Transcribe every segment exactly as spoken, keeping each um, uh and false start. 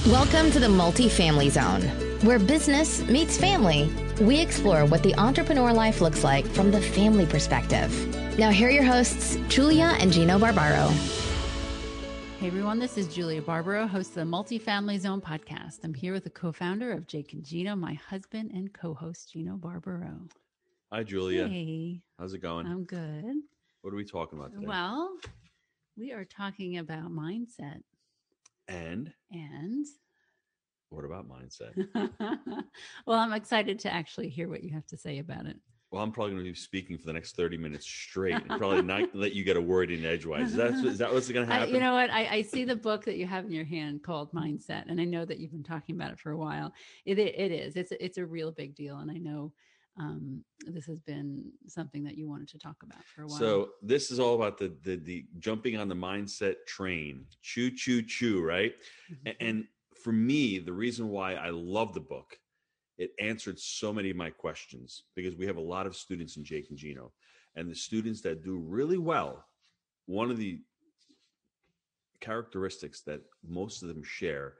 Welcome to the Multifamily Zone, where business meets family. We explore what the entrepreneur life looks like from the family perspective. Now here are your hosts, Julia and Gino Barbaro. Hey everyone, this is Julia Barbaro, host of the Multifamily Zone podcast. I'm here with the co-founder of Jake and Gino, my husband and co-host Gino Barbaro. Hi, Julia. Hey. How's it going? I'm good. What are we talking about today? Well, we are talking about mindset. And? And? What about mindset? Well, I'm excited to actually hear what you have to say about it. Well, I'm probably going to be speaking for the next thirty minutes straight and probably not let you get a word in edgewise. Is that, is that what's going to happen? I, you know what? I, I see the book that you have in your hand called Mindset, and I know that you've been talking about it for a while. It, it, it is. It's a, it's a real big deal, and I know um, this has been something that you wanted to talk about for a while. So this is all about the the, the jumping on the mindset train. Choo, choo, choo, right? Mm-hmm. And for me, the reason why I love the book, it answered so many of my questions because we have a lot of students in Jake and Gino, and the students that do really well, one of the characteristics that most of them share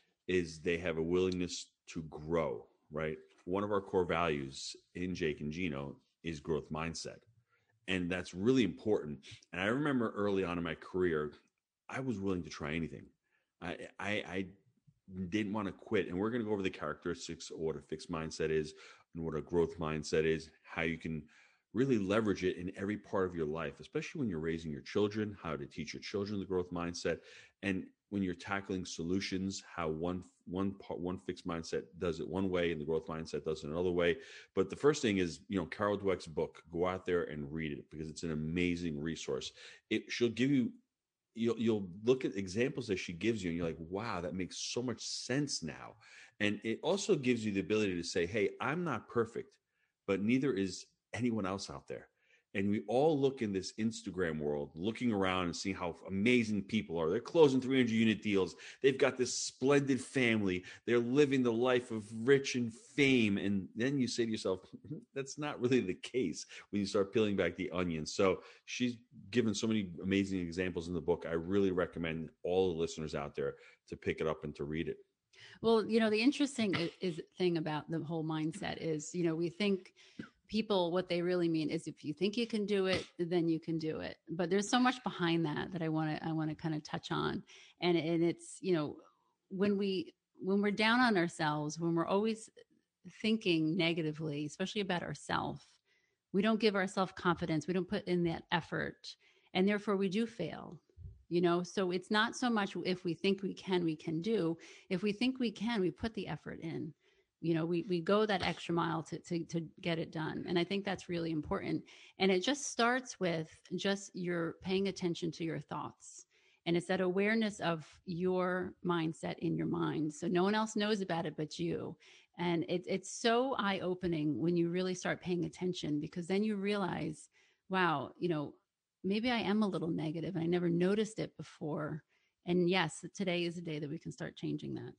is they have a willingness to grow, right? One of our core values in Jake and Gino is growth mindset. And that's really important. And I remember early on in my career, I was willing to try anything. I, I, I didn't want to quit. And we're going to go over the characteristics of what a fixed mindset is and what a growth mindset is, how you can really leverage it in every part of your life, especially when you're raising your children, how to teach your children the growth mindset. And when you're tackling solutions, how one, one part, one fixed mindset does it one way and the growth mindset does it another way. But the first thing is, you know, Carol Dweck's book, go out there and read it because it's an amazing resource. It she'll give you You'll, you'll look at examples that she gives you and you're like, wow, that makes so much sense now. And it also gives you the ability to say, hey, I'm not perfect, but neither is anyone else out there. And we all look in this Instagram world, looking around and seeing how amazing people are. They're closing three hundred unit deals. They've got this splendid family. They're living the life of rich and fame. And then you say to yourself, that's not really the case when you start peeling back the onion. So she's given so many amazing examples in the book. I really recommend all the listeners out there to pick it up and to read it. Well, you know, the interesting is, is thing about the whole mindset is, you know, we think people, what they really mean is if you think you can do it, then you can do it. But there's so much behind that that I want to I want to kind of touch on. And and it's, you know, when we when we're down on ourselves, when we're always thinking negatively, especially about ourselves, we don't give ourselves confidence. We don't put in that effort, and therefore we do fail. You know, so it's not so much if we think we can, we can do. If we think we can, we put the effort in. You know, we we go that extra mile to, to to get it done. And I think that's really important. And it just starts with just your paying attention to your thoughts. And it's that awareness of your mindset in your mind. So no one else knows about it but you. And it, it's so eye-opening when you really start paying attention, because then you realize, wow, you know, maybe I am a little negative and I never noticed it before. And yes, today is the day that we can start changing that.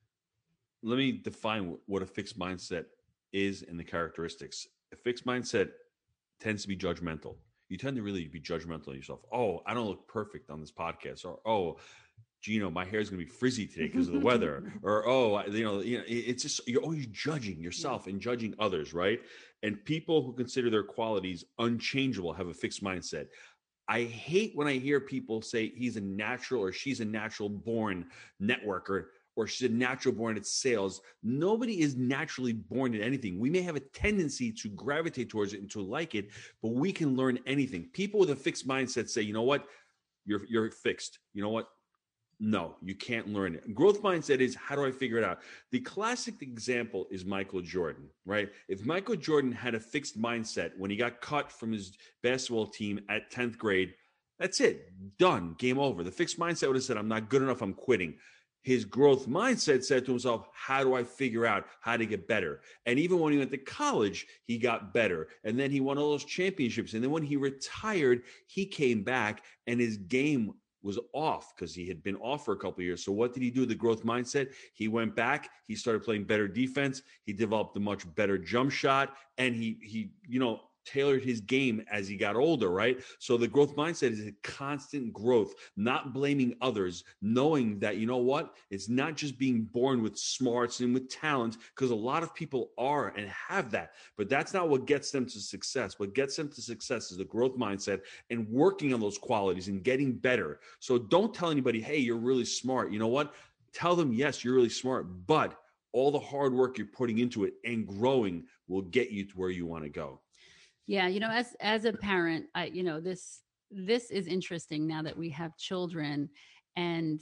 Let me define what a fixed mindset is and the characteristics. A fixed mindset tends to be judgmental. You tend to really be judgmental of yourself. Oh, I don't look perfect on this podcast. Or, oh, Gino, my hair is going to be frizzy today because of the weather. Or, oh, you know, you know, it's just, you're always judging yourself and judging others, right? And people who consider their qualities unchangeable have a fixed mindset. I hate when I hear people say he's a natural or she's a natural born networker, or she's a natural born at sales. Nobody is naturally born at anything. We may have a tendency to gravitate towards it and to like it, but we can learn anything. People with a fixed mindset say, you know what? You're, you're fixed. You know what? No, you can't learn it. Growth mindset is, how do I figure it out? The classic example is Michael Jordan, right? If Michael Jordan had a fixed mindset when he got cut from his basketball team at tenth grade, that's it. Done. Game over. The fixed mindset would have said, I'm not good enough. I'm quitting. His growth mindset said to himself, how do I figure out how to get better? And even when he went to college, he got better. And then he won all those championships. And then when he retired, he came back and his game was off because he had been off for a couple of years. So what did he do? The growth mindset. He went back. He started playing better defense. He developed a much better jump shot. And he, he, you know, tailored his game as he got older, right? So the growth mindset is a constant growth, not blaming others, knowing that, you know what, it's not just being born with smarts and with talent, because a lot of people are and have that, but that's not what gets them to success. What gets them to success is the growth mindset and working on those qualities and getting better. So don't tell anybody, hey, you're really smart. You know what? Tell them, yes, you're really smart, but all the hard work you're putting into it and growing will get you to where you want to go. Yeah, you know, as as a parent, I you know, this this is interesting now that we have children and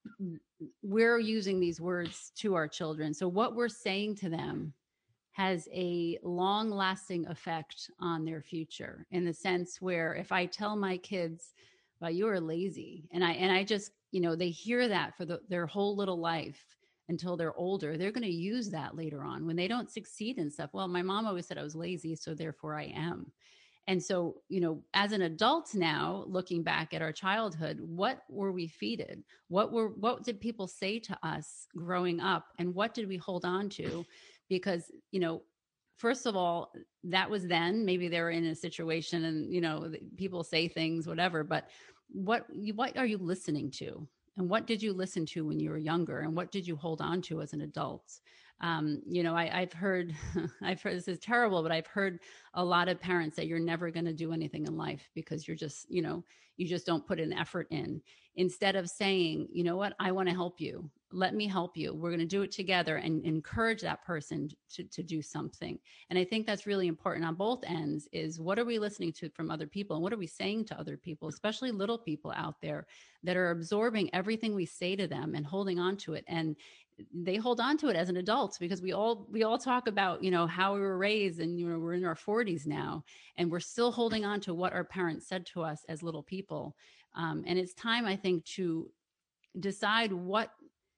we're using these words to our children. So what we're saying to them has a long-lasting effect on their future, in the sense where if I tell my kids, well, you are lazy, and I and I just, you know, they hear that for the, their whole little life until they're older, they're going to use that later on when they don't succeed in stuff. Well, my mom always said I was lazy, so therefore I am. And so, you know, as an adult now, looking back at our childhood, what were we feeded? What were, what did people say to us growing up? And what did we hold on to? Because, you know, first of all, that was then. Maybe they were in a situation and, you know, people say things, whatever, but what, what are you listening to? And what did you listen to when you were younger? And what did you hold on to as an adult? Um, you know, I, I've heard, I've heard, this is terrible, but I've heard a lot of parents say you're never going to do anything in life because you're just, you know, you just don't put an effort in, instead of saying, you know what, I want to help you. Let me help you. We're going to do it together, and encourage that person to, to do something. And I think that's really important on both ends, is what are we listening to from other people? And what are we saying to other people, especially little people out there that are absorbing everything we say to them and holding on to it. And they hold on to it as an adult, because we all, we all talk about, you know, how we were raised, and, you know, we're in our forties now, and we're still holding on to what our parents said to us as little people. Um, and it's time, I think, to decide what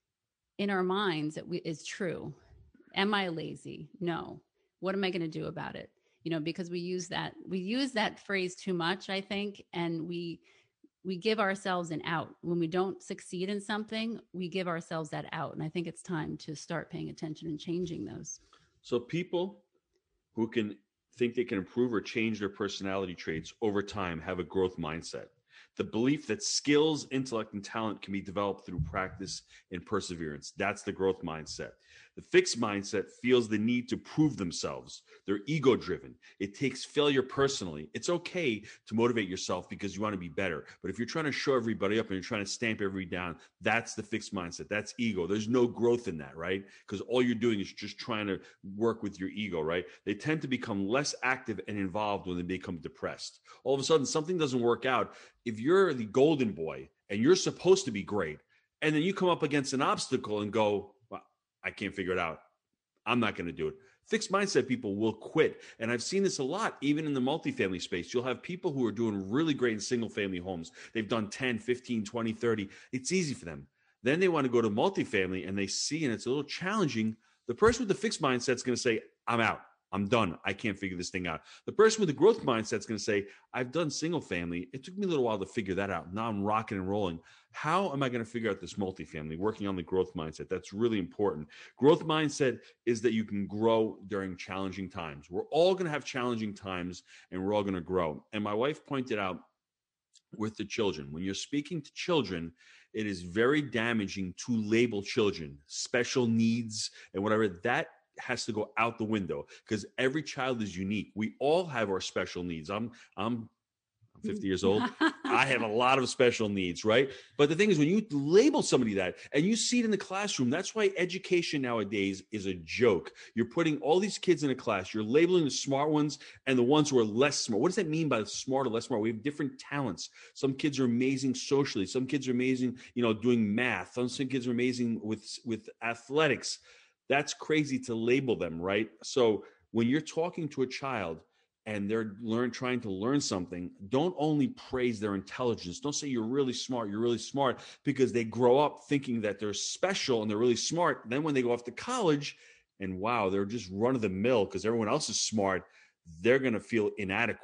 in our minds that we, is true. Am I lazy? No. What am I going to do about it? You know, because we use that, we use that phrase too much, I think, and we, we give ourselves an out. When we don't succeed in something, we give ourselves that out. And I think it's time to start paying attention and changing those. So people who can think they can improve or change their personality traits over time have a growth mindset. The belief that skills, intellect, and talent can be developed through practice and perseverance. That's the growth mindset. The fixed mindset feels the need to prove themselves. They're ego-driven. It takes failure personally. It's okay to motivate yourself because you want to be better. But if you're trying to show everybody up and you're trying to stamp everybody down, that's the fixed mindset. That's ego. There's no growth in that, right? Because all you're doing is just trying to work with your ego, right? They tend to become less active and involved when they become depressed. All of a sudden, something doesn't work out. If you're the golden boy and you're supposed to be great, and then you come up against an obstacle and go, well, I can't figure it out, I'm not going to do it. Fixed mindset people will quit. And I've seen this a lot, even in the multifamily space. You'll have people who are doing really great in single family homes. They've done ten, fifteen, twenty, thirty. It's easy for them. Then they want to go to multifamily and they see, and it's a little challenging. The person with the fixed mindset is going to say, I'm out. I'm done. I can't figure this thing out. The person with the growth mindset is going to say, I've done single family. It took me a little while to figure that out. Now I'm rocking and rolling. How am I going to figure out this multifamily? Working on the growth mindset. That's really important. Growth mindset is that you can grow during challenging times. We're all going to have challenging times, and we're all going to grow. And my wife pointed out with the children, when you're speaking to children, it is very damaging to label children, special needs and whatever. That has to go out the window, because every child is unique. We all have our special needs. I'm I'm fifty years old. I have a lot of special needs, right? But the thing is, when you label somebody that, and you see it in the classroom, that's why education nowadays is a joke. You're putting all these kids in a class. You're labeling the smart ones and the ones who are less smart. What does that mean by smart or less smart? We have different talents. Some kids are amazing socially. Some kids are amazing, you know, doing math. Some, some kids are amazing with, with athletics. That's crazy to label them, right? So when you're talking to a child and they're learn trying to learn something, don't only praise their intelligence. Don't say you're really smart, you're really smart, because they grow up thinking that they're special and they're really smart. Then when they go off to college and wow, they're just run of the mill because everyone else is smart, they're going to feel inadequate.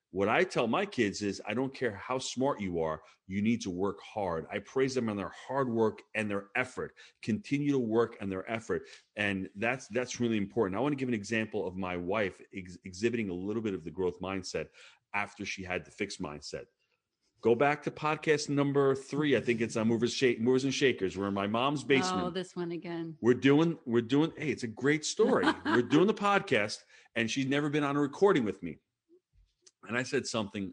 What I tell my kids is, I don't care how smart you are, you need to work hard. I praise them on their hard work and their effort. Continue to work and their effort. And that's that's really important. I want to give an example of my wife ex- exhibiting a little bit of the growth mindset after she had the fixed mindset. Go back to podcast number three. I think it's on Movers, Shake, Movers and Shakers. We're in my mom's basement. Oh, this one again. We're doing, we're doing, hey, it's a great story. We're doing the podcast, and she's never been on a recording with me. And I said something,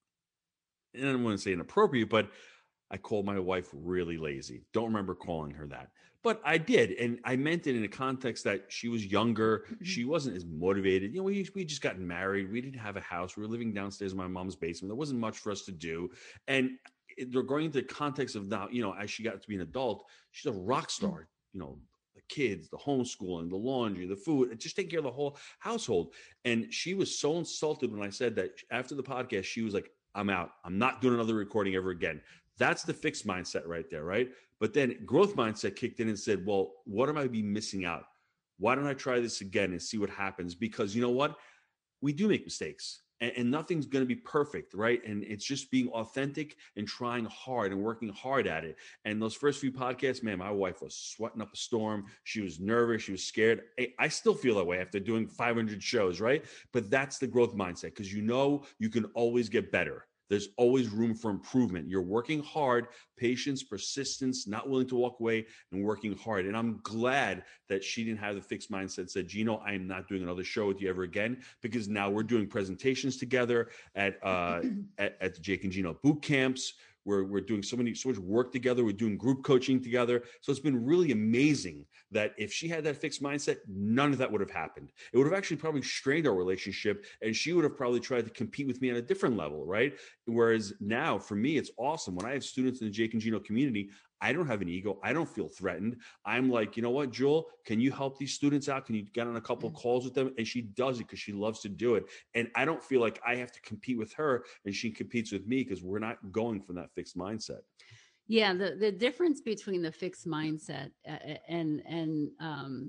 and I don't want to say inappropriate, but I called my wife really lazy. Don't remember calling her that, but I did. And I meant it in a context that she was younger. She wasn't as motivated. You know, we, we just gotten married. We didn't have a house. We were living downstairs in my mom's basement. There wasn't much for us to do. And they're going into the context of now, you know, as she got to be an adult, she's a rock star, you know, the kids, the homeschooling, the laundry, the food, just taking care of the whole household. And she was so insulted when I said that. After the podcast, she was like, I'm out. I'm not doing another recording ever again. That's the fixed mindset right there, right? But then growth mindset kicked in and said, well, what am I be missing out? Why don't I try this again and see what happens? Because you know what? We do make mistakes. And, and nothing's going to be perfect, right? And it's just being authentic and trying hard and working hard at it. And those first few podcasts, man, my wife was sweating up a storm. She was nervous. She was scared. Hey, I still feel that way after doing five hundred shows, right? But that's the growth mindset, because you know you can always get better. There's always room for improvement. You're working hard, patience, persistence, not willing to walk away, and working hard. And I'm glad that she didn't have the fixed mindset, said, Gino, I am not doing another show with you ever again, because now we're doing presentations together at uh, at, at the Jake and Gino boot camps. We're, we're doing so many, so much work together. We're doing group coaching together. So it's been really amazing that if she had that fixed mindset, none of that would have happened. It would have actually probably strained our relationship, and she would have probably tried to compete with me on a different level, right? Whereas now for me, it's awesome. When I have students in the Jake and Gino community, I don't have an ego. I don't feel threatened. I'm like, you know what, Jewel, can you help these students out? Can you get on a couple of calls with them? And she does it because she loves to do it. And I don't feel like I have to compete with her and she competes with me, because we're not going from that fixed mindset. Yeah. The, the difference between the fixed mindset and, and, um,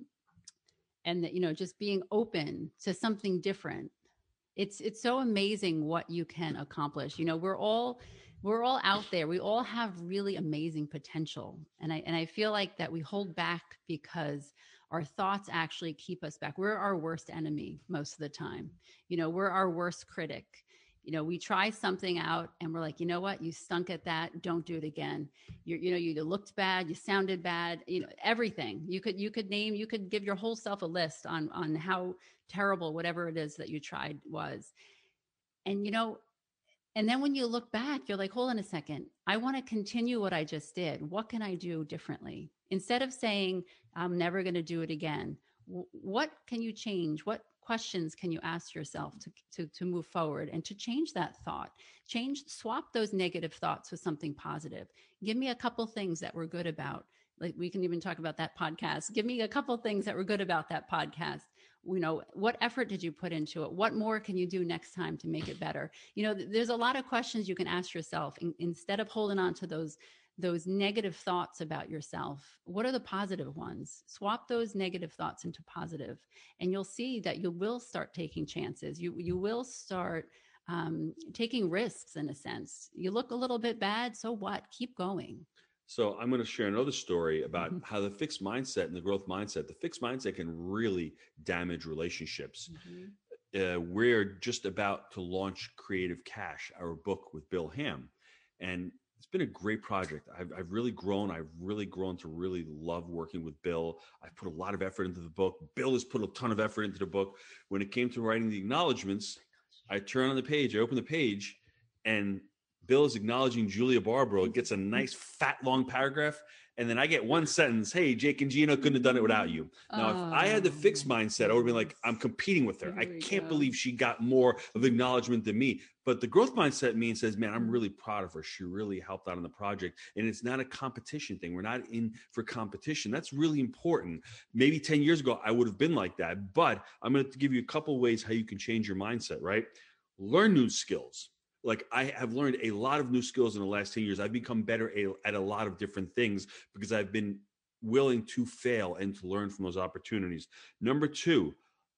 and the, you know, just being open to something different. It's, it's so amazing what you can accomplish. You know, we're all, we're all out there. We all have really amazing potential. And I, and I feel like that we hold back because our thoughts actually keep us back. We're our worst enemy most of the time. You know, we're our worst critic. You know, we try something out and we're like, you know what, you stunk at that. Don't do it again. You're, you know, you looked bad, you sounded bad, you know, everything you could, you could name, you could give your whole self a list on, on how terrible whatever it is that you tried was. And, you know, and then when you look back, you're like, hold on a second. I want to continue what I just did. What can I do differently? Instead of saying, I'm never going to do it again. W- what can you change? What questions can you ask yourself to, to, to move forward and to change that thought? Change, swap those negative thoughts with something positive. Give me a couple things that we're good about. Like, we can even talk about that podcast. Give me a couple things that were good about that podcast. You know, what effort did you put into it? What more can you do next time to make it better? You know, th- there's a lot of questions you can ask yourself in, instead of holding on to those, those negative thoughts about yourself. What are the positive ones? Swap those negative thoughts into positive, and you'll see that you will start taking chances. You, you will start um, taking risks in a sense. You look a little bit bad. So what? Keep going. So I'm going to share another story about mm-hmm. how the fixed mindset and the growth mindset, the fixed mindset can really damage relationships. Mm-hmm. Uh, we're just about to launch Creative Cash, our book with Bill Ham. And it's been a great project. I've, I've really grown. I've really grown to really love working with Bill. I've put a lot of effort into the book. Bill has put a ton of effort into the book. When it came to writing the acknowledgments, I turn on the page, I open the page, and Bill is acknowledging Julia Barbaro. It gets a nice fat long paragraph. And then I get one sentence. Hey, Jake and Gino couldn't have done it without you. Now, oh, if I had the fixed mindset, I would have been like, I'm competing with her. I can't go. believe she got more of acknowledgement than me. But the growth mindset means says, man, I'm really proud of her. She really helped out on the project. And it's not a competition thing. We're not in for competition. That's really important. Maybe ten years ago, I would have been like that. But I'm going to give you a couple ways how you can change your mindset, right? Learn new skills. Like, I have learned a lot of new skills in the last ten years. I've become better at a lot of different things because I've been willing to fail and to learn from those opportunities. Number two,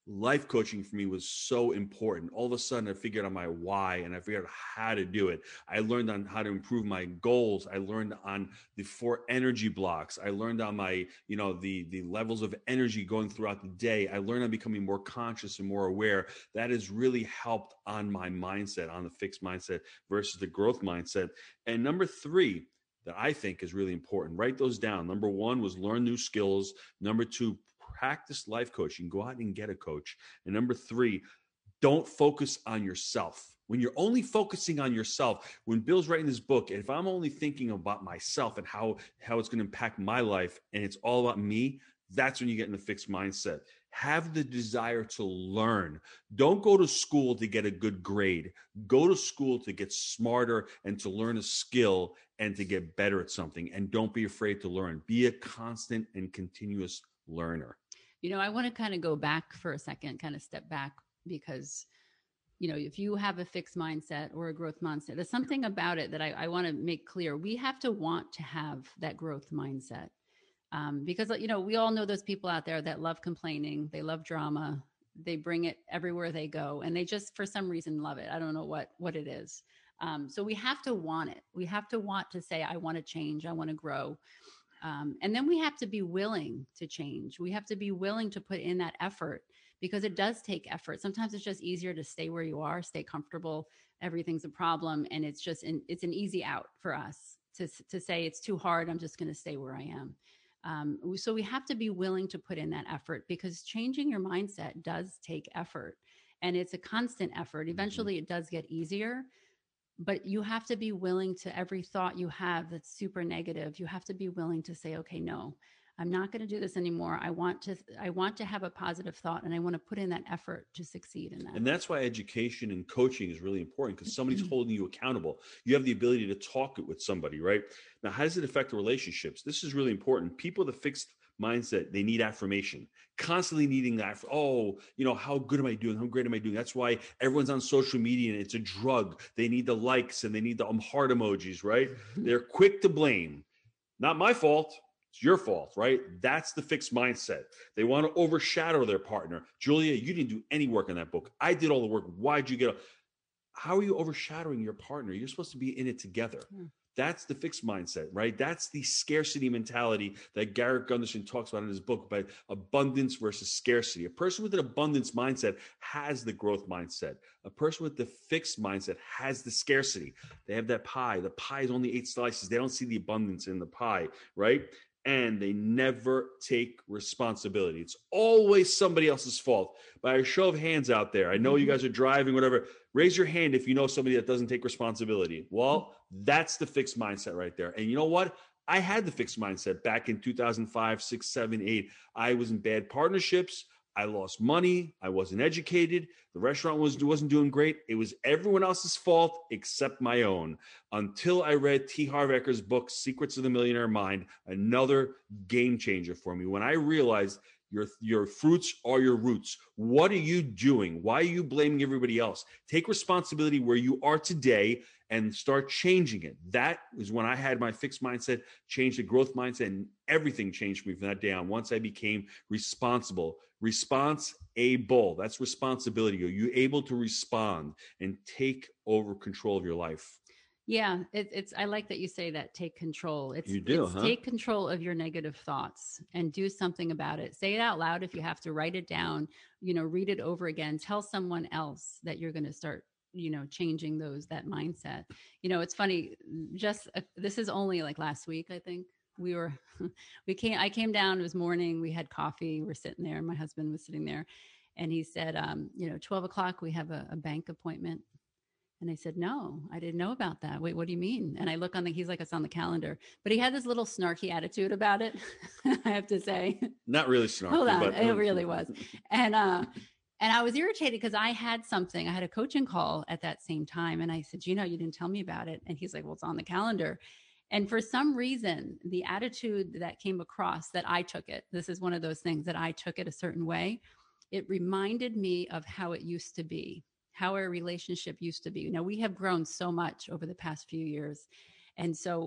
life coaching for me was so important. All of a sudden I figured out my why and I figured out how to do it. I learned on how to improve my goals. I learned on the four energy blocks. I learned on my, you know, the, the levels of energy going throughout the day. I learned on becoming more conscious and more aware. That has really helped on my mindset, on the fixed mindset versus the growth mindset. And number three, that I think is really important. Write those down. Number one was learn new skills. Number two, practice life coaching. Go out and get a coach. And number three, don't focus on yourself. When you're only focusing on yourself, when Bill's writing this book, if I'm only thinking about myself and how, how it's going to impact my life and it's all about me, that's when you get in the fixed mindset. Have the desire to learn. Don't go to school to get a good grade. Go to school to get smarter and to learn a skill and to get better at something. And don't be afraid to learn. Be a constant and continuous learner. You know, I want to kind of go back for a second, kind of step back, because, you know, if you have a fixed mindset or a growth mindset, there's something about it that I, I want to make clear. We have to want to have that growth mindset. Um, because, you know, we all know those people out there that love complaining. They love drama. They bring it everywhere they go. And they just, for some reason, love it. I don't know what, what it is. Um, so we have to want it. We have to want to say, I want to change. I want to grow. Um, and then we have to be willing to change. We have to be willing to put in that effort, because it does take effort. Sometimes it's just easier to stay where you are, stay comfortable. Everything's a problem. And it's just, an, it's an easy out for us to, to say it's too hard. I'm just going to stay where I am. Um, so we have to be willing to put in that effort, because changing your mindset does take effort, and it's a constant effort. Eventually it does get easier, but you have to be willing to, every thought you have that's super negative, you have to be willing to say, okay, no, I'm not going to do this anymore. I want to, I want to have a positive thought, and I want to put in that effort to succeed in that. And that's why education and coaching is really important, because somebody's holding you accountable. You have the ability to talk it with somebody, right? Now, how does it affect the relationships? This is really important. People with a fixed mindset, they need affirmation, constantly needing that. Oh, you know, how good am I doing? How great am I doing? That's why everyone's on social media and it's a drug. They need the likes and they need the um, heart emojis, right? They're quick to blame. Not my fault. It's your fault, right? That's the fixed mindset. They want to overshadow their partner. Julia, you didn't do any work on that book. I did all the work. Why'd you get? A- How are you overshadowing your partner? You're supposed to be in it together. Hmm. That's the fixed mindset, right? That's the scarcity mentality that Garrett Gunderson talks about in his book about abundance versus scarcity. A person with an abundance mindset has the growth mindset. A person with the fixed mindset has the scarcity. They have that pie. The pie is only eight slices. They don't see the abundance in the pie, right? And they never take responsibility. It's always somebody else's fault. By a show of hands out there, I know you guys are driving, whatever. Raise your hand if you know somebody that doesn't take responsibility. Well, that's the fixed mindset right there. And you know what? I had the fixed mindset back in two thousand five, six, seven, eight. I was in bad partnerships. I lost money. I wasn't educated. The restaurant was, wasn't doing great. It was everyone else's fault except my own, until I read T. Harv Eker's book, Secrets of the Millionaire Mind, another game changer for me. When I realized your, your fruits are your roots. What are you doing? Why are you blaming everybody else? Take responsibility where you are today and start changing it. That is when I had my fixed mindset, changed the growth mindset, and everything changed for me from that day on. Once I became responsible, response-able, that's responsibility. Are you able to respond and take over control of your life? Yeah, it, it's. I like that you say that. Take control. It's, you do, it's huh? Take control of your negative thoughts and do something about it. Say it out loud if you have to. Write it down. You know, read it over again. Tell someone else that you're going to start, you know, changing those that mindset. You know, it's funny. Just uh, this is only like last week, I think. We were, we came. I came down. It was morning. We had coffee. We're sitting there. My husband was sitting there, and he said, um, "You know, twelve o'clock. We have a, a bank appointment." And I said, no, I didn't know about that. Wait, what do you mean? And I look on the, he's like, it's on the calendar, but he had this little snarky attitude about it. I have to say. Not really snarky. Hold on, but it really was. And, uh, and I was irritated because I had something, I had a coaching call at that same time. And I said, you know, you didn't tell me about it. And he's like, well, it's on the calendar. And for some reason, the attitude that came across that I took it, this is one of those things that I took it a certain way. It reminded me of how it used to be. How our relationship used to be. Now we have grown so much over the past few years. And so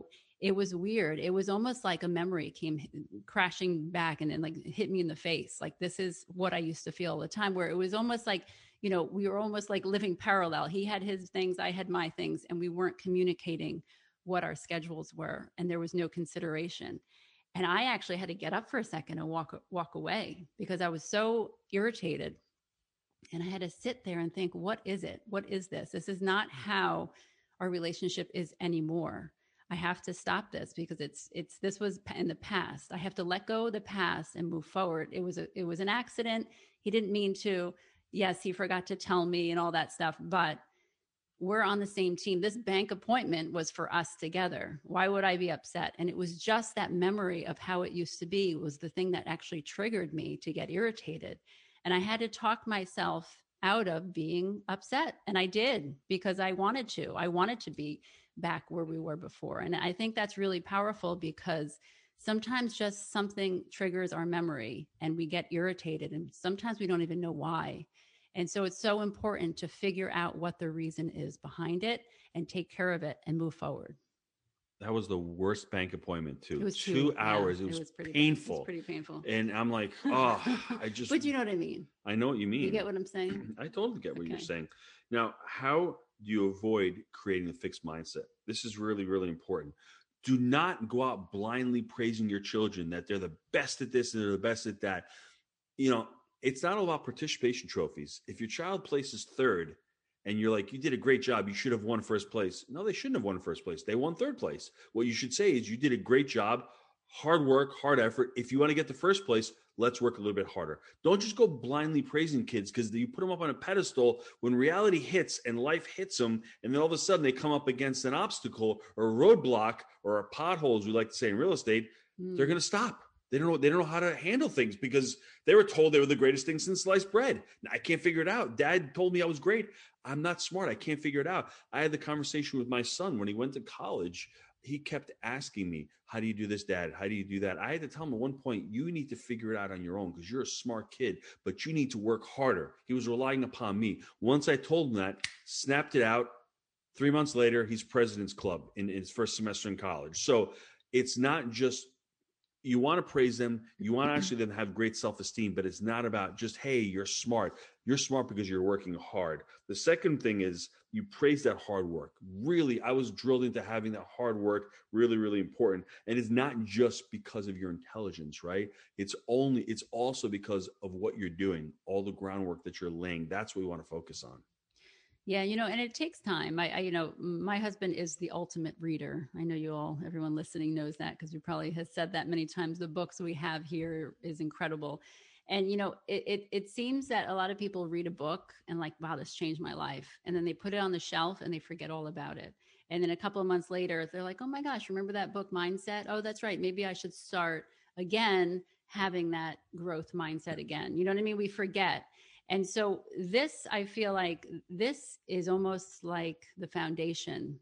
it was weird. It was almost like a memory came crashing back and then like hit me in the face. Like, this is what I used to feel all the time, where it was almost like, you know, we were almost like living parallel. He had his things, I had my things, and we weren't communicating what our schedules were. And there was no consideration. And I actually had to get up for a second and walk, walk away because I was so irritated. And I had to sit there and think, what is it? What is this? This is not how our relationship is anymore. I have to stop this because it's, it's, this was in the past. I have to let go of the past and move forward. It was a, it was an accident. He didn't mean to. Yes, he forgot to tell me and all that stuff, but we're on the same team. This bank appointment was for us together. Why would I be upset? And it was just that memory of how it used to be was the thing that actually triggered me to get irritated. And I had to talk myself out of being upset. And I did, because I wanted to. I wanted to be back where we were before. And I think that's really powerful, because sometimes just something triggers our memory and we get irritated. And sometimes we don't even know why. And so it's so important to figure out what the reason is behind it and take care of it and move forward. That was the worst bank appointment too. It was two, two hours. Yeah, it was, it was pretty painful. It was pretty painful. And I'm like, oh, I just. But you know what I mean. I know what you mean. You get what I'm saying? I totally get what Okay. you're saying. Now, how do you avoid creating a fixed mindset? This is really, really important. Do not go out blindly praising your children that they're the best at this and they're the best at that. You know, it's not all about participation trophies. If your child places third and you're like, you did a great job, you should have won first place. No, they shouldn't have won first place. They won third place. What you should say is, you did a great job, hard work, hard effort. If you want to get to first place, let's work a little bit harder. Don't just go blindly praising kids because you put them up on a pedestal. When reality hits and life hits them, and then all of a sudden they come up against an obstacle or a roadblock or a pothole, as we like to say in real estate, mm. they're going to stop. They don't know. They don't know how to handle things because they were told they were the greatest thing since sliced bread. I can't figure it out. Dad told me I was great. I'm not smart. I can't figure it out. I had the conversation with my son when he went to college. He kept asking me, how do you do this, Dad? How do you do that? I had to tell him at one point, you need to figure it out on your own because you're a smart kid, but you need to work harder. He was relying upon me. Once I told him that, snapped it out. Three months later, he's President's Club in his first semester in college. So it's not just, you want to praise them. You want to actually them have great self-esteem, but it's not about just, hey, you're smart. You're smart because you're working hard. The second thing is you praise that hard work. Really, I was drilled into having that hard work really, really important. And it's not just because of your intelligence, right? It's only, it's also because of what you're doing, all the groundwork that you're laying. That's what we want to focus on. Yeah, you know, and it takes time. I, I, you know, my husband is the ultimate reader. I know you all, everyone listening knows that because we probably has said that many times. The books we have here is incredible. And, you know, it, it, it seems that a lot of people read a book and like, wow, this changed my life. And then they put it on the shelf and they forget all about it. And then a couple of months later, they're like, oh my gosh, remember that book Mindset? Oh, that's right. Maybe I should start again, having that growth mindset again. You know what I mean? We forget. And so this, I feel like this is almost like the foundation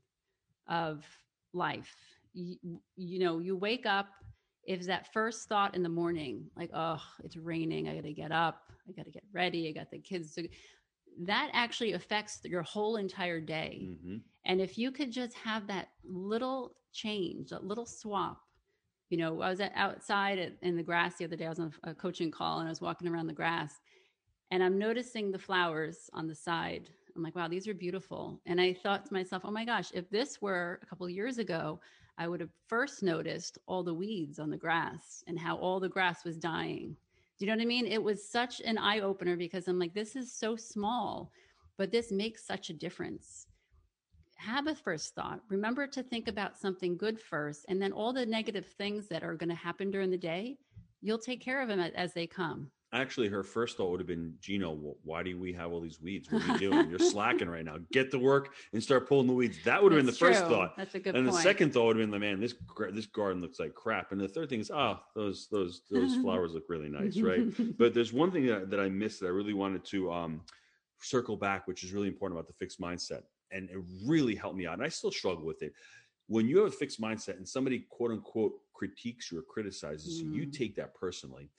of life. You, you know, you wake up, if that first thought in the morning, like, oh, it's raining, I got to get up, I got to get ready, I got the kids to, that actually affects your whole entire day. Mm-hmm. And if you could just have that little change, that little swap, you know, I was at, outside at, in the grass the other day, I was on a coaching call and I was walking around the grass. And I'm noticing the flowers on the side. I'm like, wow, these are beautiful. And I thought to myself, oh my gosh, if this were a couple of years ago, I would have first noticed all the weeds on the grass and how all the grass was dying. Do you know what I mean? It was such an eye opener because I'm like, this is so small, but this makes such a difference. Have a first thought. Remember to think about something good first, and then all the negative things that are going to happen during the day, you'll take care of them as they come. Actually, her first thought would have been, Gino, why do we have all these weeds? What are you doing? You're slacking right now. Get to work and start pulling the weeds. That would have That's been the true. first thought. That's a good and point. The second thought would have been, man, this this garden looks like crap. And the third thing is, oh, those those those flowers look really nice, right? But there's one thing that, that I missed that I really wanted to um, circle back, which is really important about the fixed mindset. And it really helped me out. And I still struggle with it. When you have a fixed mindset and somebody, quote unquote, critiques you or criticizes you, mm. you take that personally.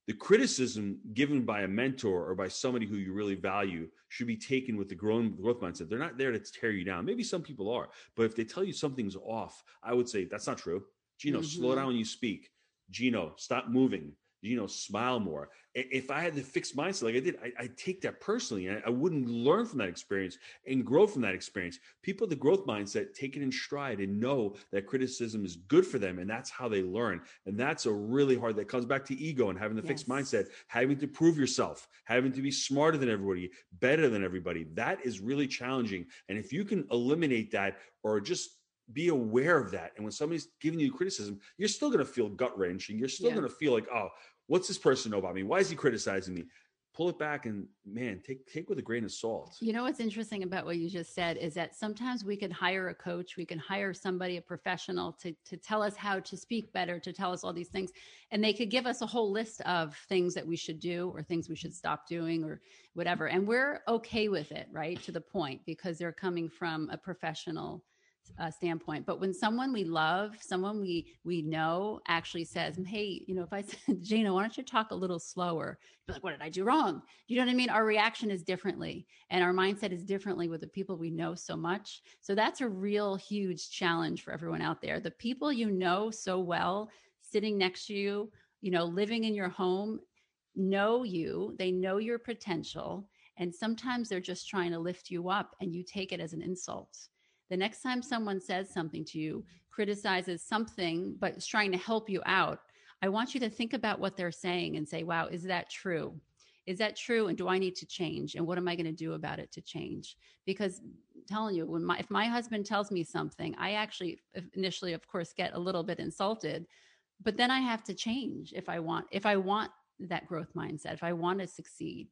The criticism given by a mentor or by somebody who you really value should be taken with the growth mindset. They're not there to tear you down. Maybe some people are, but if they tell you something's off, I would say that's not true. Gino, mm-hmm. slow down when you speak. Gino, stop moving. Gino, smile more. If I had the fixed mindset like I did, I, I'd take that personally. And I, I wouldn't learn from that experience and grow from that experience. People with the growth mindset take it in stride and know that criticism is good for them. And that's how they learn. And that's a really hard, that comes back to ego and having the yes. fixed mindset, having to prove yourself, having to be smarter than everybody, better than everybody. That is really challenging. And if you can eliminate that or just be aware of that. And when somebody's giving you criticism, you're still going to feel gut wrenching. You're still yeah. going to feel like, oh, what's this person know about me? Why is he criticizing me? Pull it back and man, take, take with a grain of salt. You know, what's interesting about what you just said is that sometimes we can hire a coach, we can hire somebody, a professional to, to tell us how to speak better, to tell us all these things. And they could give us a whole list of things that we should do or things we should stop doing or whatever. And we're okay with it, right? To the point, because they're coming from a professional Uh, standpoint. But when someone we love, someone we we know actually says, hey, you know, if I said, Gina, why don't you talk a little slower? You'd be like, what did I do wrong? You know what I mean? Our reaction is differently and our mindset is differently with the people we know so much. So that's a real huge challenge for everyone out there. The people you know so well, sitting next to you, you know, living in your home, know you, they know your potential. And sometimes they're just trying to lift you up and you take it as an insult. The next time someone says something to you, criticizes something, but is trying to help you out, I want you to think about what they're saying and say, wow, is that true? Is that true? And do I need to change? And what am I going to do about it to change? Because I'm telling you, when my, if my husband tells me something, I actually initially, of course, get a little bit insulted, but then I have to change if I want, if I want that growth mindset, if I want to succeed.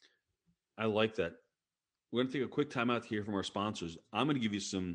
I like that. We're going to take a quick time out to hear from our sponsors. I'm going to give you some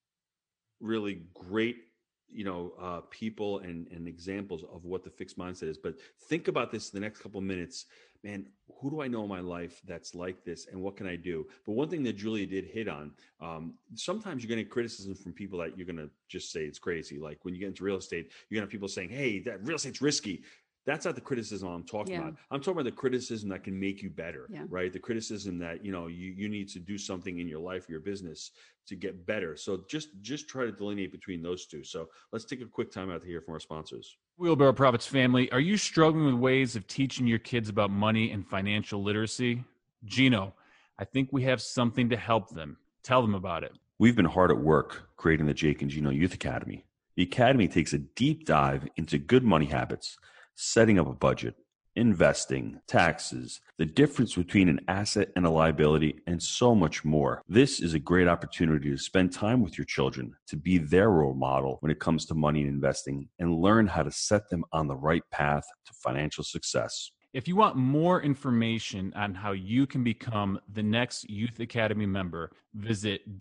really great, you know, uh, people and, and examples of what the fixed mindset is. But think about this in the next couple of minutes. Man, who do I know in my life that's like this and what can I do? But one thing that Julia did hit on, um, sometimes you're going to get criticism from people that you're going to just say it's crazy. Like when you get into real estate, you're going to have people saying, hey, that real estate's risky. That's not the criticism I'm talking yeah. about. I'm talking about the criticism that can make you better, yeah. right? The criticism that, you know, you, you need to do something in your life, your business to get better. So just, just try to delineate between those two. So let's take a quick time out to hear from our sponsors. Wheelbarrow Profits family, are you struggling with ways of teaching your kids about money and financial literacy? Gino, I think we have something to help them. Tell them about it. We've been hard at work creating the Jake and Gino Youth Academy. The Academy takes a deep dive into good money habits, setting up a budget, investing, taxes, the difference between an asset and a liability, and so much more. This is a great opportunity to spend time with your children, to be their role model when it comes to money and investing, and learn how to set them on the right path to financial success. If you want more information on how you can become the next Youth Academy member, visit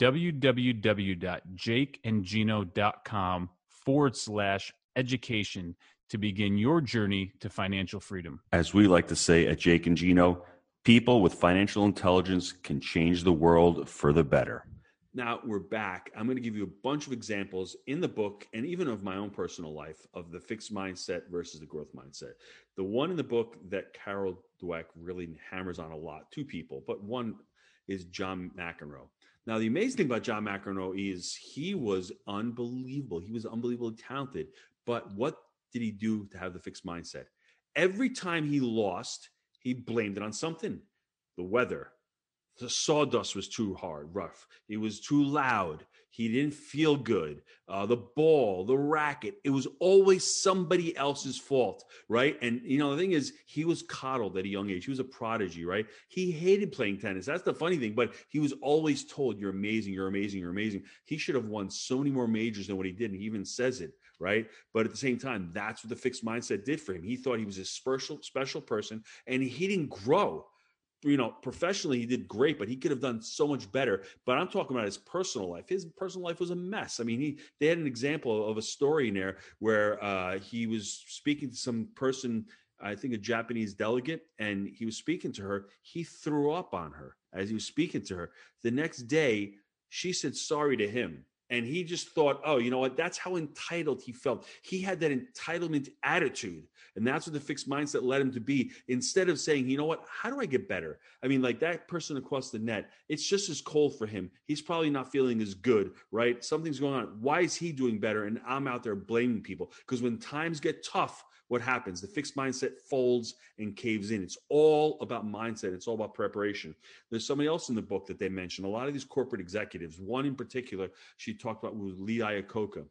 www.jakeandgino.com forward slash education to begin your journey to financial freedom. As we like to say at Jake and Gino, people with financial intelligence can change the world for the better. Now we're back. I'm going to give you a bunch of examples in the book and even of my own personal life of the fixed mindset versus the growth mindset. The one in the book that Carol Dweck really hammers on a lot, two people, but one is John McEnroe. Now, the amazing thing about John McEnroe is he was unbelievable. He was unbelievably talented. But what did he do to have the fixed mindset? Every time he lost, he blamed it on something. The weather, the sawdust was too hard, rough. It was too loud. He didn't feel good. Uh, the ball, the racket, it was always somebody else's fault, right? And, you know, the thing is, he was coddled at a young age. He was a prodigy, right? He hated playing tennis. That's the funny thing, but he was always told, you're amazing, you're amazing, you're amazing. He should have won so many more majors than what he did, and he even says it, right? But at the same time, that's what the fixed mindset did for him. He thought he was a special, special person, and he didn't grow. You know, professionally, he did great, but he could have done so much better. But I'm talking about his personal life. His personal life was a mess. I mean, he they had an example of a story in there where uh, he was speaking to some person, I think a Japanese delegate, and he was speaking to her. He threw up on her as he was speaking to her. The next day, she said sorry to him. And he just thought, oh, you know what? That's how entitled he felt. He had that entitlement attitude. And that's what the fixed mindset led him to be. Instead of saying, you know what? How do I get better? I mean, like that person across the net, it's just as cold for him. He's probably not feeling as good, right? Something's going on. Why is he doing better? And I'm out there blaming people. Because when times get tough, what happens? The fixed mindset folds and caves in. It's all about mindset. It's all about preparation. There's somebody else in the book that they mentioned. A lot of these corporate executives, one in particular, she talked about was Lee Iacocca.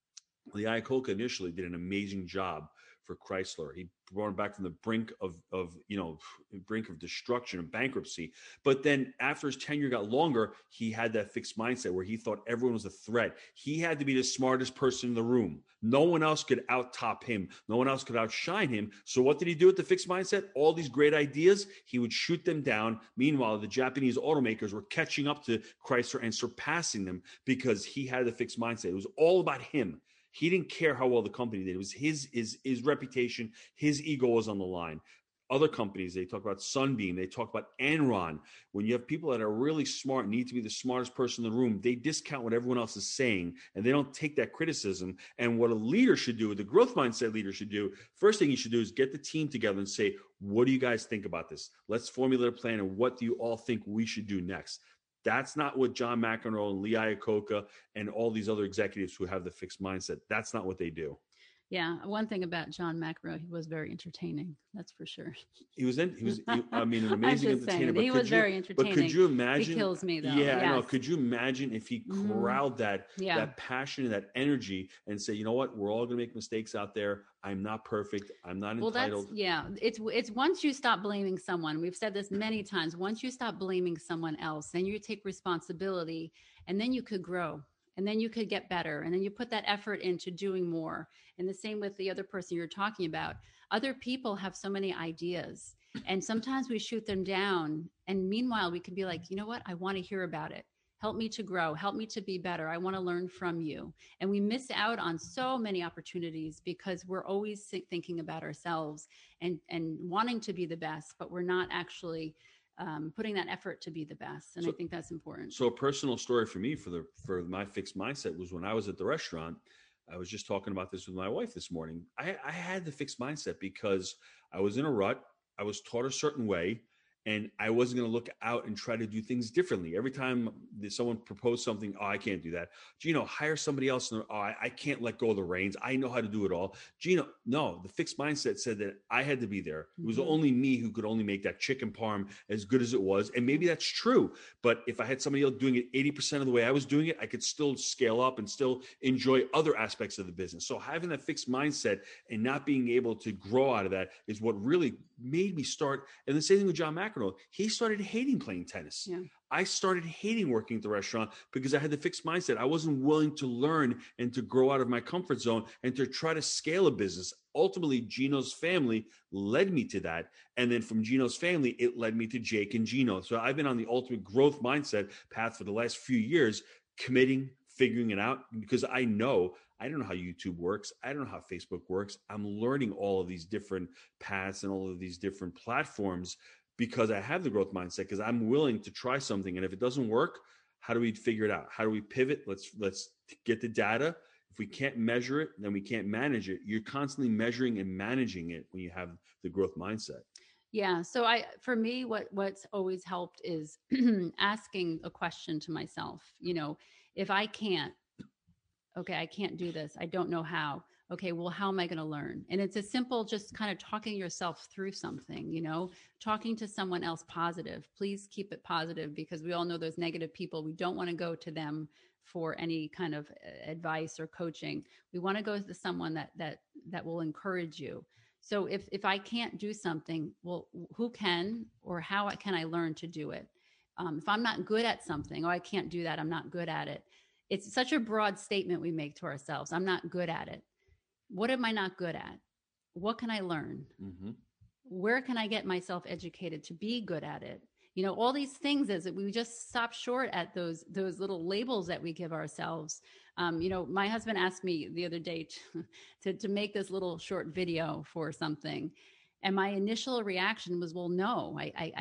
Lee Iacocca initially did an amazing job for Chrysler. He brought him back from the brink of, of, you know, brink of destruction and bankruptcy. But then after his tenure got longer, he had that fixed mindset where he thought everyone was a threat. He had to be the smartest person in the room. No one else could out-top him. No one else could outshine him. So what did he do with the fixed mindset? All these great ideas, he would shoot them down. Meanwhile, the Japanese automakers were catching up to Chrysler and surpassing them because he had the fixed mindset. It was all about him. He didn't care how well the company did. It was his, his, his reputation. His ego was on the line. Other companies, they talk about Sunbeam. They talk about Enron. When you have people that are really smart, need to be the smartest person in the room, they discount what everyone else is saying, and they don't take that criticism. And what a leader should do, the growth mindset leader should do, first thing you should do is get the team together and say, what do you guys think about this? Let's formulate a plan, and what do you all think we should do next? That's not what John McEnroe and Lee Iacocca and all these other executives who have the fixed mindset, that's not what they do. Yeah. One thing about John McEnroe, he was very entertaining. That's for sure. He was, in, he was, he, I mean, an amazing entertainer. But he was you, very entertaining. But could you imagine? He kills me though. Yeah, yes. I know. Could you imagine if he corralled mm. that, yeah. that passion and that energy and say, you know what, we're all going to make mistakes out there. I'm not perfect. I'm not well, entitled. That's, yeah. It's, it's once you stop blaming someone, we've said this many times, once you stop blaming someone else, then you take responsibility, and then you could grow. And then you could get better. And then you put that effort into doing more. And the same with the other person you're talking about. Other people have so many ideas. And sometimes we shoot them down. And meanwhile, we could be like, you know what? I want to hear about it. Help me to grow. Help me to be better. I want to learn from you. And we miss out on so many opportunities because we're always thinking about ourselves and, and wanting to be the best, but we're not actually Um, putting that effort to be the best. And so, I think that's important. So a personal story for me for the, for my fixed mindset was when I was at the restaurant. I was just talking about this with my wife this morning. I, I had the fixed mindset because I was in a rut. I was taught a certain way, and I wasn't going to look out and try to do things differently. Every time someone proposed something, oh, I can't do that. Gino, hire somebody else. Oh, I, I can't let go of the reins. I know how to do it all. Gino, no, the fixed mindset said that I had to be there. It was mm-hmm. only me who could only make that chicken parm as good as it was. And maybe that's true. But if I had somebody else doing it eighty percent of the way I was doing it, I could still scale up and still enjoy other aspects of the business. So having that fixed mindset and not being able to grow out of that is what really made me start. And the same thing with John McEnroe. He started hating playing tennis. Yeah. I started hating working at the restaurant because I had the fixed mindset. I wasn't willing to learn and to grow out of my comfort zone and to try to scale a business. Ultimately, Gino's family led me to that. And then from Gino's family, it led me to Jake and Gino. So I've been on the ultimate growth mindset path for the last few years, committing, figuring it out, because I know I don't know how YouTube works. I don't know how Facebook works. I'm learning all of these different paths and all of these different platforms because I have the growth mindset, because I'm willing to try something. And if it doesn't work, how do we figure it out? How do we pivot? Let's let's get the data. If we can't measure it, then we can't manage it. You're constantly measuring and managing it when you have the growth mindset. Yeah. So I, for me, what, what's always helped is asking a question to myself. You know, if I can't, okay, I can't do this. I don't know how. Okay, well, how am I going to learn? And it's a simple, just kind of talking yourself through something, you know, talking to someone else positive. Please keep it positive, because we all know those negative people. We don't want to go to them for any kind of advice or coaching. We want to go to someone that that that will encourage you. So if if I can't do something, well, who can, or how can I learn to do it? Um, if I'm not good at something, oh, I can't do that, I'm not good at it. It's such a broad statement we make to ourselves. I'm not good at it. What am I not good at? What can I learn? Mm-hmm. Where can I get myself educated to be good at it? You know, all these things is that we just stop short at those, those little labels that we give ourselves. Um, you know, my husband asked me the other day to, to, to make this little short video for something. And my initial reaction was, well, no, I, I, I don't,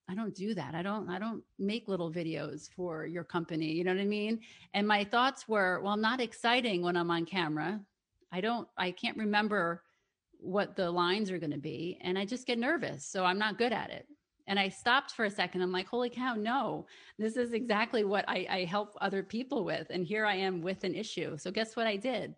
I don't do that. I don't, I don't make little videos for your company. You know what I mean? And my thoughts were, well, I'm not exciting when I'm on camera. I don't, I can't remember what the lines are going to be. And I just get nervous. So I'm not good at it. And I stopped for a second. I'm like, holy cow, no, this is exactly what I, I help other people with. And here I am with an issue. So guess what I did?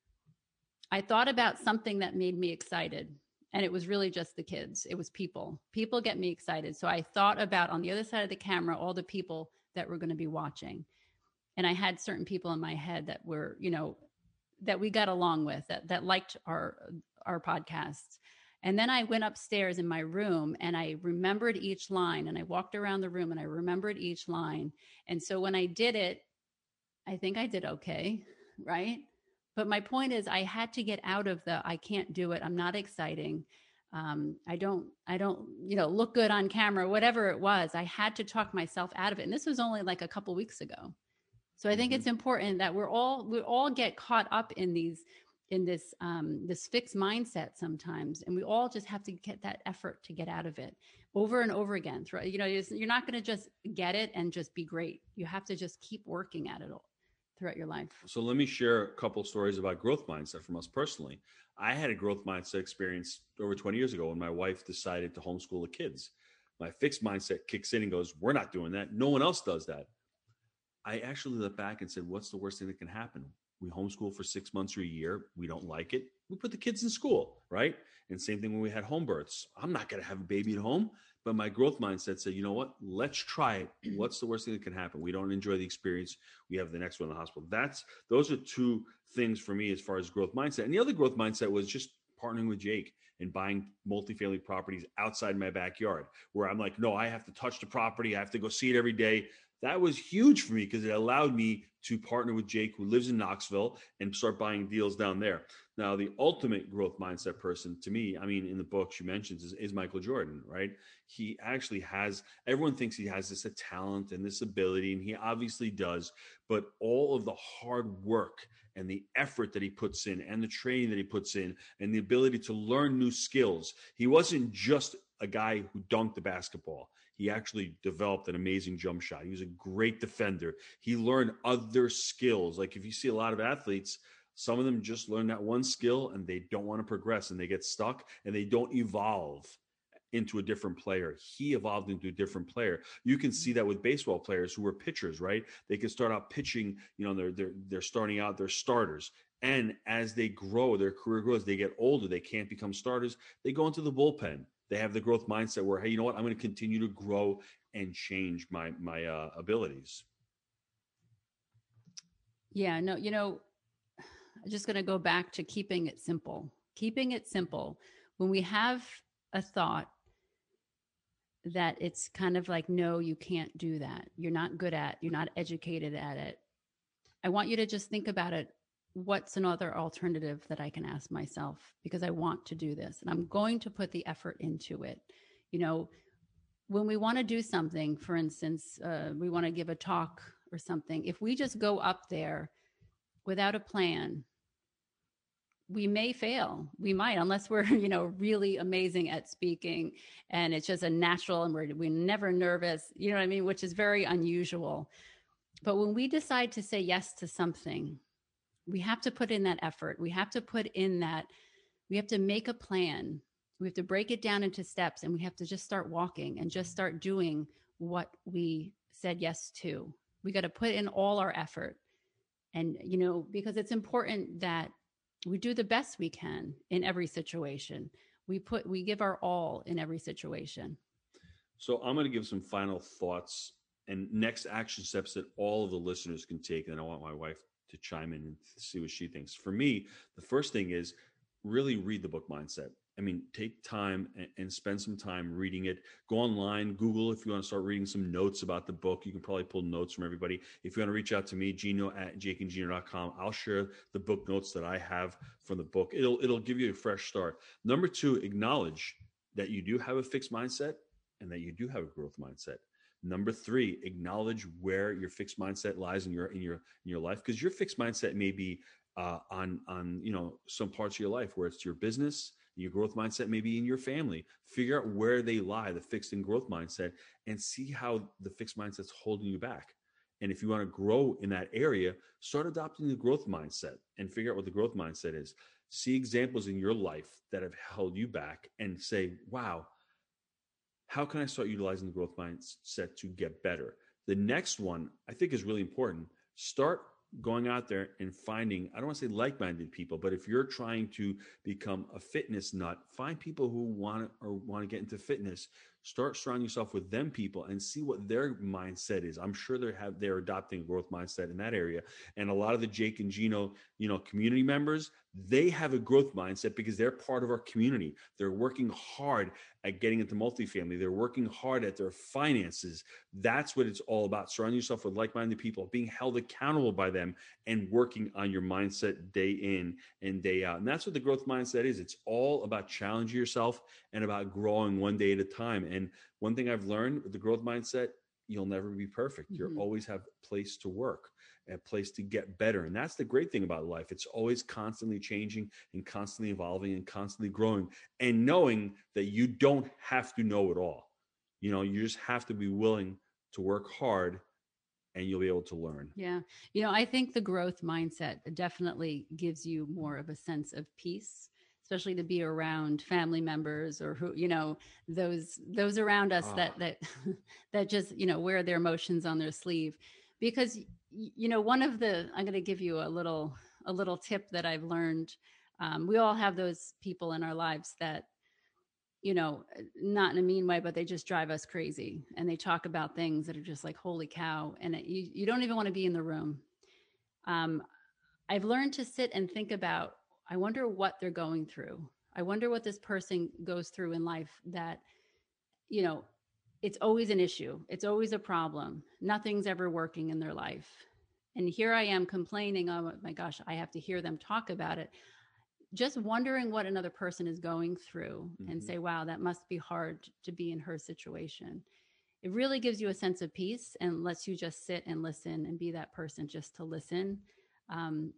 I thought about something that made me excited. And it was really just the kids. It was people. People get me excited. So I thought about on the other side of the camera, all the people that were going to be watching. And I had certain people in my head that were, you know, that we got along with, that, that liked our, our podcasts. And then I went upstairs in my room and I remembered each line, and I walked around the room and I remembered each line. And so when I did it, I think I did okay, right? But my point is, I had to get out of the, I can't do it. I'm not exciting. Um, I don't, I don't, you know, look good on camera, whatever it was. I had to talk myself out of it. And this was only like a couple weeks ago. So I think mm-hmm. it's important that we're all, we all get caught up in these, in this, um, this fixed mindset sometimes. And we all just have to get that effort to get out of it over and over again. You know, you're not going to just get it and just be great. You have to just keep working at it all throughout your life. So let me share a couple stories about growth mindset from us personally. I had a growth mindset experience over twenty years ago when my wife decided to homeschool the kids. My fixed mindset kicks in and goes, we're not doing that. No one else does that. I actually looked back and said, what's the worst thing that can happen? We homeschool for six months or a year. We don't like it. We put the kids in school, right? And same thing when we had home births. I'm not going to have a baby at home. But my growth mindset said, you know what? Let's try it. What's the worst thing that can happen? We don't enjoy the experience. We have the next one in the hospital. That's those are two things for me as far as growth mindset. And the other growth mindset was just partnering with Jake and buying multifamily properties outside my backyard, where I'm like, no, I have to touch the property. I have to go see it every day. That was huge for me because it allowed me to partner with Jake, who lives in Knoxville, and start buying deals down there. Now, the ultimate growth mindset person to me, I mean, in the book she mentions is, is Michael Jordan, right? He actually has, everyone thinks he has this a talent and this ability, and he obviously does, but all of the hard work and the effort that he puts in and the training that he puts in and the ability to learn new skills. He wasn't just a guy who dunked the basketball. He actually developed an amazing jump shot. He was a great defender. He learned other skills. Like if you see a lot of athletes, some of them just learn that one skill and they don't want to progress and they get stuck and they don't evolve into a different player. He evolved into a different player. You can see that with baseball players who were pitchers, right? They can start out pitching, you know, they're, they're, they're starting out, they're starters. And as they grow, their career grows, they get older, they can't become starters. They go into the bullpen. They have the growth mindset where, hey, you know what? I'm going to continue to grow and change my, my uh, abilities. Yeah, no, you know, I'm just going to go back to keeping it simple, keeping it simple. When we have a thought that it's kind of like, no, you can't do that. You're not good at, you're not educated at it. I want you to just think about it. What's another alternative that I can ask myself? Because I want to do this and I'm going to put the effort into it. You know, when we want to do something, for instance, uh, we want to give a talk or something. If we just go up there without a plan, we may fail. We might, unless we're, you know, really amazing at speaking and it's just a natural and we're, we're never nervous, you know what I mean? Which is very unusual. But when we decide to say yes to something, we have to put in that effort. We have to put in that, we have to make a plan. We have to break it down into steps and we have to just start walking and just start doing what we said yes to. We got to put in all our effort. And, you know, because it's important that we do the best we can in every situation. We put, we give our all in every situation. So I'm going to give some final thoughts and next action steps that all of the listeners can take. And I want my wife to chime in and see what she thinks. For me, the first thing is really read the book Mindset. I mean, take time and, and spend some time reading it. Go online, Google if you want to start reading some notes about the book. You can probably pull notes from everybody. If you want to reach out to me, Gino at jake and gino dot com, I'll share the book notes that I have from the book. It'll it'll give you a fresh start. Number two, acknowledge that you do have a fixed mindset and that you do have a growth mindset. Number three, acknowledge where your fixed mindset lies in your in your in your life, because your fixed mindset may be uh, on on you know some parts of your life where it's your business, Your growth mindset may be in your family. Figure out where they lie, the fixed and growth mindset, and see how the fixed mindset's holding you back. And if you want to grow in that area, start adopting the growth mindset and figure out what the growth mindset is. See examples in your life that have held you back and say, wow, how can I start utilizing the growth mindset to get better? The next one I think is really important. Start going out there and finding, I don't want to say like-minded people, but if you're trying to become a fitness nut, find people who want to, or want to get into fitness. Start surrounding yourself with them people and see what their mindset is. I'm sure they have, they're adopting a growth mindset in that area. And a lot of the Jake and Gino, you know, community members, they have a growth mindset because they're part of our community. They're working hard at getting into multifamily. They're working hard at their finances. That's what it's all about. Surrounding yourself with like-minded people, being held accountable by them, and working on your mindset day in and day out. And that's what the growth mindset is. It's all about challenging yourself and about growing one day at a time. And one thing I've learned with the growth mindset, you'll never be perfect. Mm-hmm. You'll always have a place to work, a place to get better. And that's the great thing about life. It's always constantly changing and constantly evolving and constantly growing, and knowing that you don't have to know it all. You know, you just have to be willing to work hard, and you'll be able to learn. Yeah. You know, I think the growth mindset definitely gives you more of a sense of peace, especially to be around family members or who, you know, those, those around us Oh. that, that, that just, you know, wear their emotions on their sleeve. Because, you know, one of the, I'm going to give you a little, a little tip that I've learned. Um, we all have those people in our lives that, you know, not in a mean way, but they just drive us crazy. And they talk about things that are just like, holy cow. And it, you, you don't even want to be in the room. Um, I've learned to sit and think about, I wonder what they're going through. I wonder what this person goes through in life that, you know, it's always an issue. It's always a problem. Nothing's ever working in their life. And here I am complaining, oh my gosh, I have to hear them talk about it. Just wondering what another person is going through, mm-hmm. and say, wow, that must be hard to be in her situation. It really gives you a sense of peace and lets you just sit and listen and be that person just to listen. Um,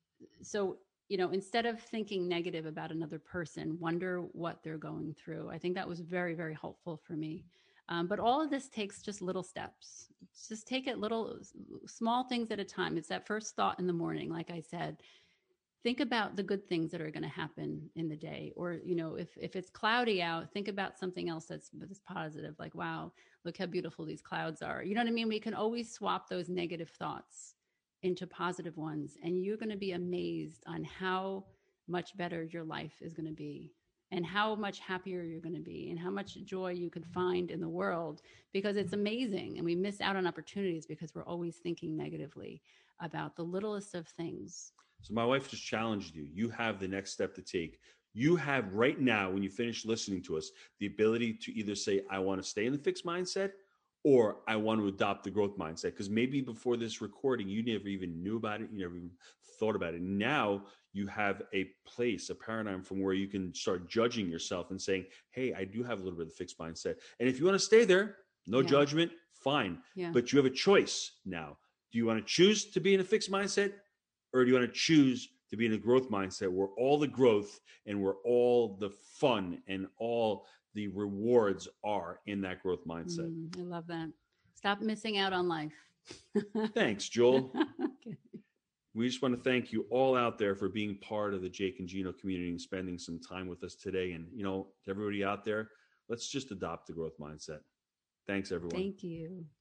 so, you know, instead of thinking negative about another person, wonder what they're going through. I think that was very, very helpful for me. Um, but all of this takes just little steps. Just take it little, small things at a time. It's that first thought in the morning. Like I said, think about the good things that are going to happen in the day. Or, you know, if, if it's cloudy out, think about something else that's, that's positive. Like, wow, look how beautiful these clouds are. You know what I mean? We can always swap those negative thoughts into positive ones. And you're going to be amazed on how much better your life is going to be, and how much happier you're going to be, and how much joy you could find in the world, because it's amazing. And we miss out on opportunities because we're always thinking negatively about the littlest of things. So my wife just challenged you. You have the next step to take. You have right now, when you finish listening to us, the ability to either say, I want to stay in the fixed mindset, or I want to adopt the growth mindset. Because maybe before this recording, you never even knew about it. You never even thought about it. Now you have a place, a paradigm from where you can start judging yourself and saying, hey, I do have a little bit of the fixed mindset. And if you want to stay there, no Yeah. judgment, fine. Yeah. But you have a choice now. Do you want to choose to be in a fixed mindset, or do you want to choose to be in a growth mindset where all the growth and where all the fun and all the rewards are in that growth mindset? Mm, I love that. Stop missing out on life. Thanks, Joel. Okay. We just want to thank you all out there for being part of the Jake and Gino community and spending some time with us today. And, you know, to everybody out there, let's just adopt the growth mindset. Thanks, everyone. Thank you.